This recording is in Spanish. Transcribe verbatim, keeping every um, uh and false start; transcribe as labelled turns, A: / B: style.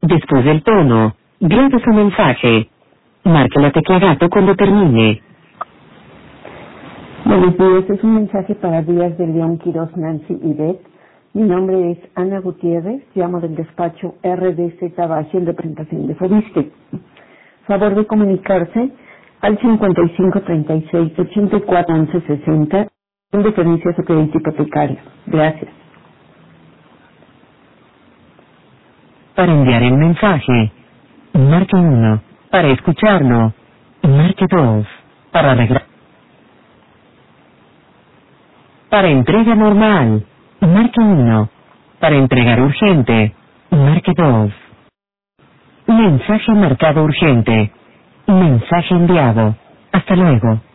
A: Después del tono, grabe su mensaje. Marque la tecla gato cuando termine.
B: Buenos días, es un mensaje para Díaz de León, Quiroz, Nancy y Beth. Mi nombre es Ana Gutiérrez, llamo del despacho R D Z Baje en representación de Fobiste. Favor de comunicarse al cincuenta y cinco treinta y seis ochenta y cuatro once sesenta en deferencia a su crédito hipotecario. Gracias.
A: Para enviar el mensaje, marque uno. Para escucharlo, marque dos. Para arreglar. Para entrega normal, marque uno. Para entregar urgente, marque dos. Mensaje marcado urgente. Mensaje enviado. Hasta luego.